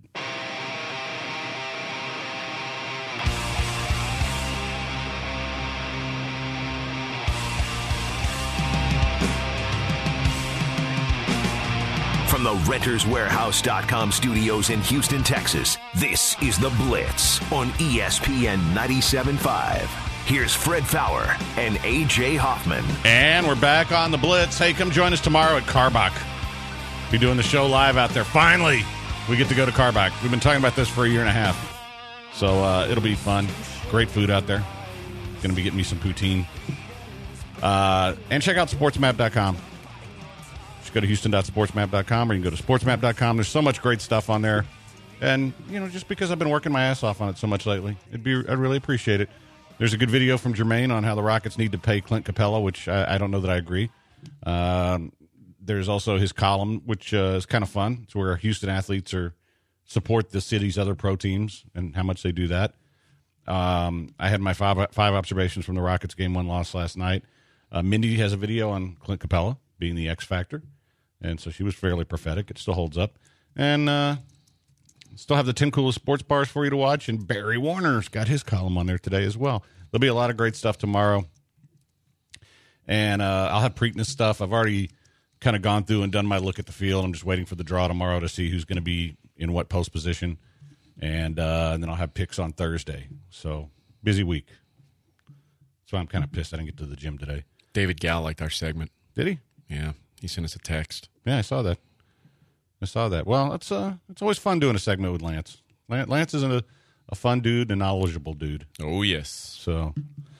From the RentersWarehouse.com studios in Houston, Texas, this is The Blitz on ESPN 97.5. Here's Fred Fowler and A.J. Hoffman. And we're back on The Blitz. Hey, come join us tomorrow at Karbach. Be doing the show live out there. Finally, we get to go to Karbach. We've been talking about this for a year and a half. So it'll be fun. Great food out there. Going to be getting me some poutine. And check out sportsmap.com. Just go to houston.sportsmap.com, or you can go to sportsmap.com. There's so much great stuff on there. And, just because I've been working my ass off on it so much lately, I'd really appreciate it. There's a good video from Jermaine on how the Rockets need to pay Clint Capella, which I don't know that I agree. there's also his column, which is kind of fun. It's where Houston athletes support the city's other pro teams and how much they do that. I had my five observations from the Rockets game 1 loss last night. Mindy has a video on Clint Capella being the X factor, and so she was fairly prophetic. It still holds up. And still have the 10 coolest sports bars for you to watch, and Barry Warner's got his column on there today as well. There'll be a lot of great stuff tomorrow. And I'll have Preakness stuff. I've already kind of gone through and done my look at the field. I'm just waiting for the draw tomorrow to see who's going to be in what post position. And then I'll have picks on Thursday. So, busy week. So I'm kind of pissed I didn't get to the gym today. David Gal liked our segment. Did he? Yeah. He sent us a text. Yeah, I saw that. Well, it's always fun doing a segment with Lance. Lance is a fun dude and knowledgeable dude. Oh, yes. So,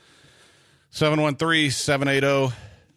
713-780-ESPN,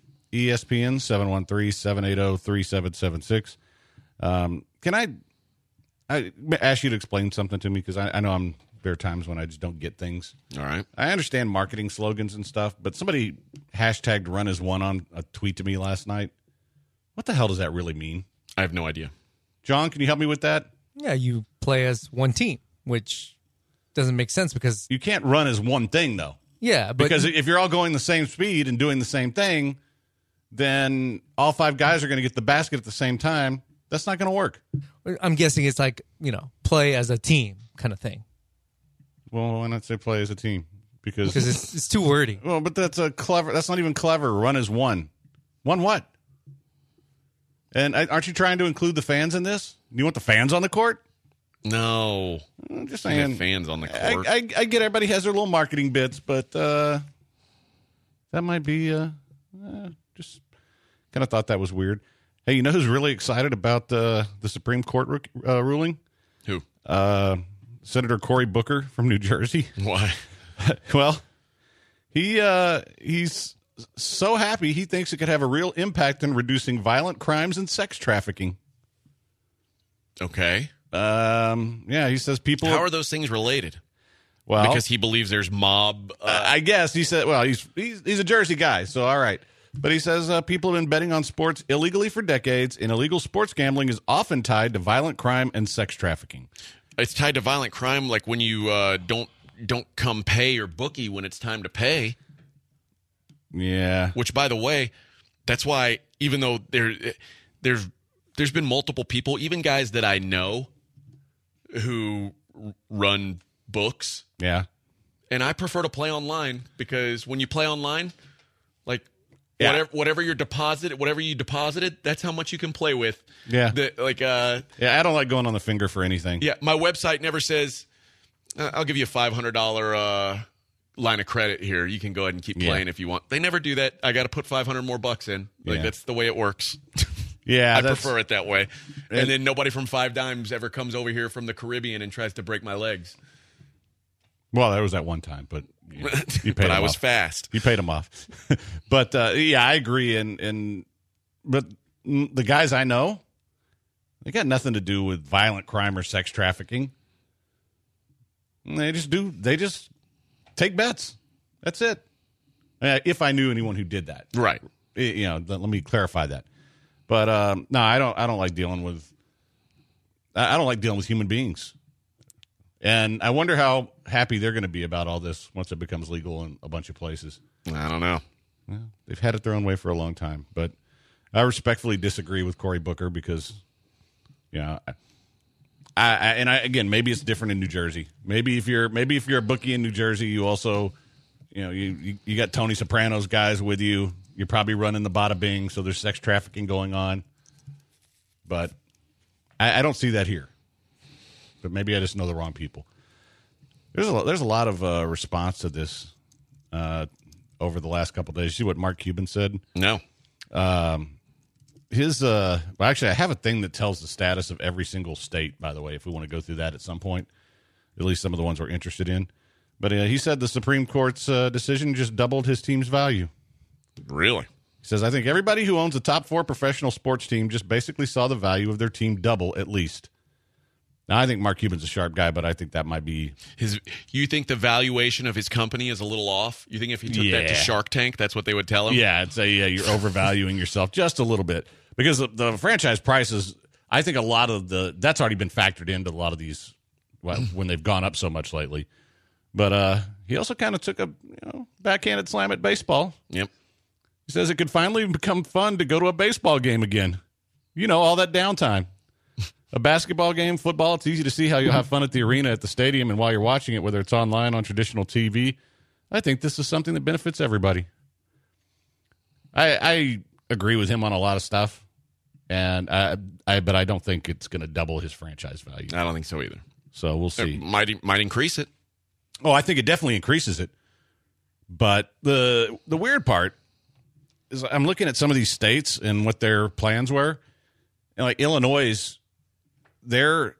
713-780-3776. Can I ask you to explain something to me? Because I know there are times when I just don't get things. All right. I understand marketing slogans and stuff, but somebody hashtagged run as one on a tweet to me last night. What the hell does that really mean? I have no idea. John, can you help me with that? Yeah, you play as one team, which doesn't make sense because you can't run as one thing, though. Yeah, but because if you're all going the same speed and doing the same thing, then all 5 guys are going to get the basket at the same time. That's not going to work. I'm guessing it's like, play as a team kind of thing. Well, why not say play as a team? Because it's too wordy. Well, but that's not even clever. Run as one. One what? And aren't you trying to include the fans in this? You want the fans on the court? No. I'm just saying. Fans on the court. I get everybody has their little marketing bits, but that might be just kind of thought that was weird. Hey, you know who's really excited about the Supreme Court ruling? Who? Senator Cory Booker from New Jersey. Why? Well, he's so happy he thinks it could have a real impact in reducing violent crimes and sex trafficking. Okay. Yeah, he says people. How are those things related? Well, because he believes there's mob. I guess he said. Well, he's a Jersey guy, so all right. But he says people have been betting on sports illegally for decades, and illegal sports gambling is often tied to violent crime and sex trafficking. It's tied to violent crime, like when you don't come pay your bookie when it's time to pay. Yeah. Which, by the way, that's why even though there's been multiple people, even guys that I know, who run books. Yeah. And I prefer to play online because when you play online, like whatever you deposited, that's how much you can play with. Yeah. Yeah, I don't like going on the finger for anything. Yeah, my website never says, I'll give you a $500 line of credit here. You can go ahead and keep playing if you want. They never do that. I got to put $500 more bucks in. That's the way it works. Yeah, I prefer it that way. And then nobody from Five Dimes ever comes over here from the Caribbean and tries to break my legs. Well, there was that one time, but you paid but him I was off. fast. You paid him off. But yeah, I agree. But the guys I know, they got nothing to do with violent crime or sex trafficking. They just take bets. That's it. If I knew anyone who did that, right? Let me clarify that. But no, I don't like dealing with. I don't like dealing with human beings, and I wonder how happy they're going to be about all this once it becomes legal in a bunch of places. I don't know. Well, they've had it their own way for a long time, but I respectfully disagree with Cory Booker because, again, maybe it's different in New Jersey. Maybe if you're a bookie in New Jersey, you also, you got Tony Soprano's guys with you. You're probably running the bada bing, so there's sex trafficking going on. But I don't see that here. But maybe I just know the wrong people. There's a lot of response to this over the last couple of days. See what Mark Cuban said? No. Actually, I have a thing that tells the status of every single state, by the way, if we want to go through that at some point, at least some of the ones we're interested in. But he said the Supreme Court's decision just doubled his team's value. Really? He says, I think everybody who owns a top 4 professional sports team just basically saw the value of their team double at least. Now, I think Mark Cuban's a sharp guy, but I think that might be... You think the valuation of his company is a little off? You think if he took that to Shark Tank, that's what they would tell him? Yeah, I'd say, you're overvaluing yourself just a little bit. because the franchise prices, I think a lot of that's already been factored into a lot of these when they've gone up so much lately. But he also kind of took a backhanded slam at baseball. Yep. He says it could finally become fun to go to a baseball game again. All that downtime. A basketball game, football, it's easy to see how you'll have fun at the arena, at the stadium, and while you're watching it, whether it's online, on traditional TV. I think this is something that benefits everybody. I agree with him on a lot of stuff, but I don't think it's going to double his franchise value. I don't think so either. So we'll see. It might increase it. Oh, I think it definitely increases it. But the weird part is I'm looking at some of these states and what their plans were. And like Illinois, their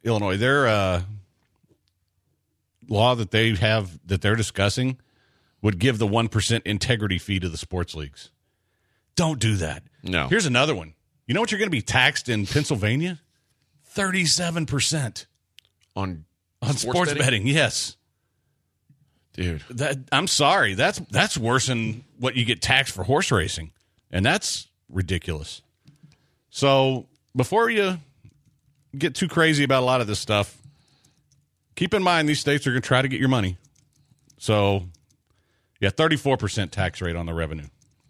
law that they have that they're discussing would give the 1% integrity fee to the sports leagues. Don't do that. No. Here's another one. You know what you're going to be taxed in Pennsylvania? 37% on sports betting. Yes. Dude, I'm sorry. That's worse than what you get taxed for horse racing, and that's ridiculous. So before you get too crazy about a lot of this stuff, keep in mind these states are going to try to get your money. So, 34% tax rate on the revenue.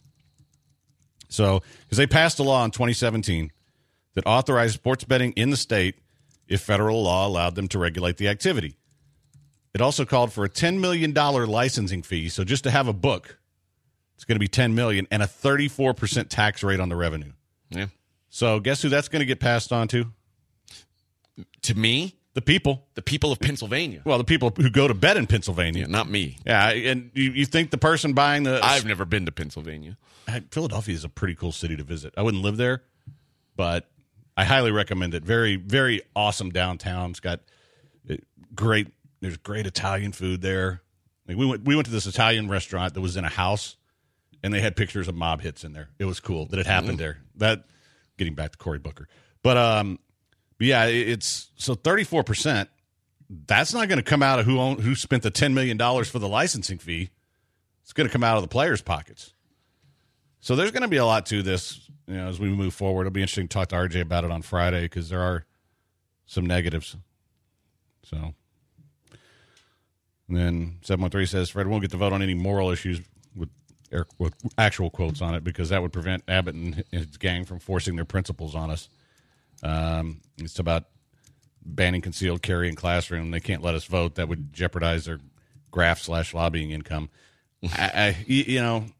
So, because they passed a law in 2017 that authorized sports betting in the state if federal law allowed them to regulate the activity. It also called for a $10 million licensing fee. So just to have a book, it's going to be $10 million and a 34% tax rate on the revenue. Yeah. So guess who that's going to get passed on to? To me? The people. The people of Pennsylvania. Well, the people who go to bet in Pennsylvania. Yeah, not me. Yeah, and you think the person buying the... I've never been to Pennsylvania. Philadelphia is a pretty cool city to visit. I wouldn't live there, but I highly recommend it. Very, very awesome downtown. It's got great... There's great Italian food there. Like we went to this Italian restaurant that was in a house, and they had pictures of mob hits in there. It was cool that it happened there. That getting back to Cory Booker, but yeah, it's so 34%. That's not going to come out of who spent the $10 million for the licensing fee. It's going to come out of the players' pockets. So there's going to be a lot to this, as we move forward. It'll be interesting to talk to RJ about it on Friday because there are some negatives. So. And then 713 says, Fred won't get to vote on any moral issues with actual quotes on it because that would prevent Abbott and his gang from forcing their principles on us. It's about banning concealed carry in classroom. They can't let us vote. That would jeopardize their graft/lobbying income. I don't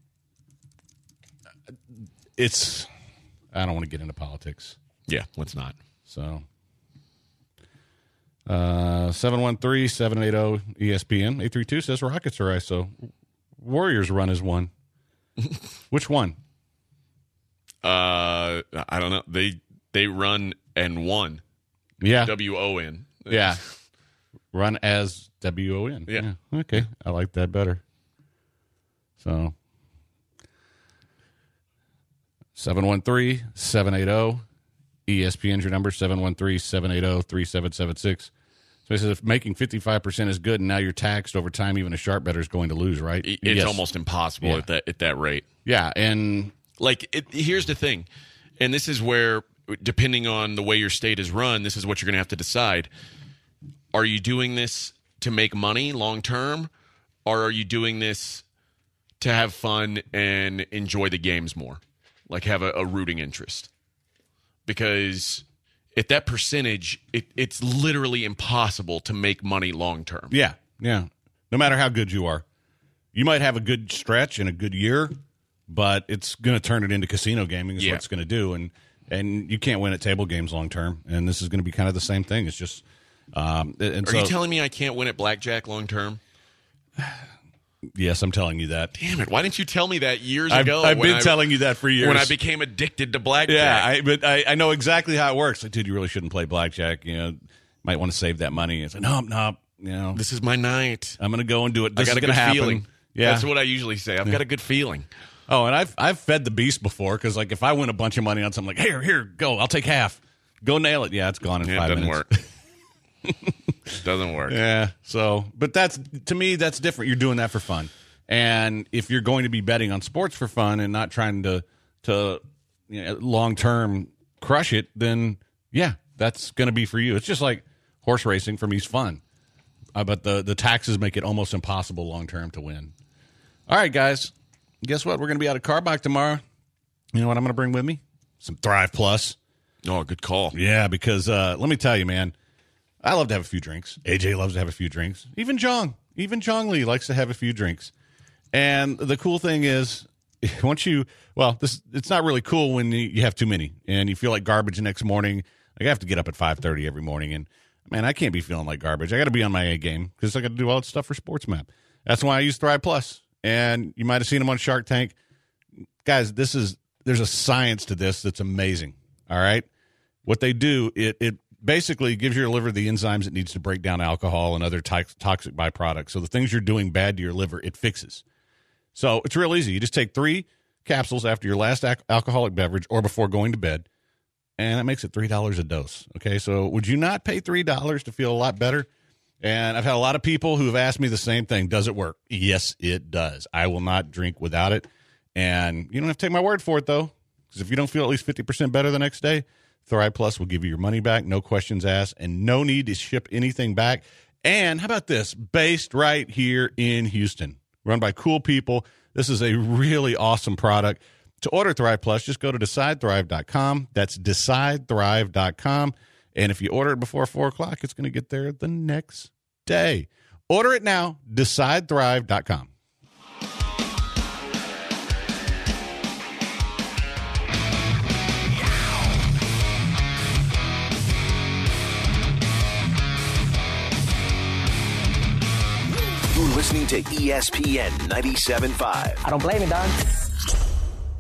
want to get into politics. Yeah, let's not. So... 713-780 ESPN 832 says Rockets are ISO. Warriors run is one. Which one? I don't know. They run and won. Yeah. WON. Yeah. Run as WON. Yeah. Okay. I like that better. So 713-780 ESPN's your number, 713-780-3776. So he says if making 55% is good and now you're taxed over time, even a sharp bettor is going to lose, right? It's almost impossible at that rate. Yeah, and here's the thing, and this is where, depending on the way your state is run, this is what you're going to have to decide. Are you doing this to make money long term, or are you doing this to have fun and enjoy the games more, like have a rooting interest? Because at that percentage, it's literally impossible to make money long term. Yeah. No matter how good you are. You might have a good stretch and a good year, but it's going to turn it into casino gaming is what it's going to do. And you can't win at table games long term. And this is going to be kind of the same thing. It's just... Are you telling me I can't win at blackjack long term? Yes, I'm telling you that. Damn it. Why didn't you tell me that years ago? I've been telling you that for years. When I became addicted to blackjack. Yeah, but I know exactly how it works. Like, dude, you really shouldn't play blackjack. Might want to save that money. It's like, no. This is my night. I'm going to go and do it. I got a good feeling. Yeah. That's what I usually say. I've got a good feeling. Oh, and I've fed the beast before because, like, if I win a bunch of money on something, like, here, go. I'll take half. Go nail it. Yeah, it's gone in 5 minutes. It doesn't work. Doesn't work. Yeah. So, but to me, that's different. You're doing that for fun. And if you're going to be betting on sports for fun and not trying to long term crush it, then yeah, that's going to be for you. It's just like horse racing for me is fun, but the taxes make it almost impossible long term to win. All right, guys, guess what? We're going to be out of Carbach tomorrow. You know what I'm going to bring with me? Some Thrive Plus. Oh, good call. Yeah, because let me tell you, man, I love to have a few drinks. AJ loves to have a few drinks. Even Jong Lee likes to have a few drinks. And the cool thing is, it's not really cool when you have too many and you feel like garbage the next morning. Like I have to get up at 5:30 every morning, and man, I can't be feeling like garbage. I got to be on my A game because I got to do all that stuff for SportsMap. That's why I use Thrive Plus. And you might have seen them on Shark Tank, guys. There's a science to this that's amazing. All right, what they do, it basically gives your liver the enzymes it needs to break down alcohol and other toxic byproducts. So the things you're doing bad to your liver, it fixes. So it's real easy. You just take 3 capsules after your last alcoholic beverage or before going to bed, and that makes it $3 a dose. Okay, so would you not pay $3 to feel a lot better? And I've had a lot of people who have asked me the same thing. Does it work? Yes, it does. I will not drink without it. And you don't have to take my word for it, though, because if you don't feel at least 50% better the next day, Thrive Plus will give you your money back, no questions asked, and no need to ship anything back. And how about this? Based right here in Houston, run by cool people. This is a really awesome product. To order Thrive Plus, just go to DecideThrive.com. That's DecideThrive.com. And if you order it before 4 o'clock, it's going to get there the next day. Order it now, DecideThrive.com. You're listening to ESPN 97.5. I don't blame it, dog.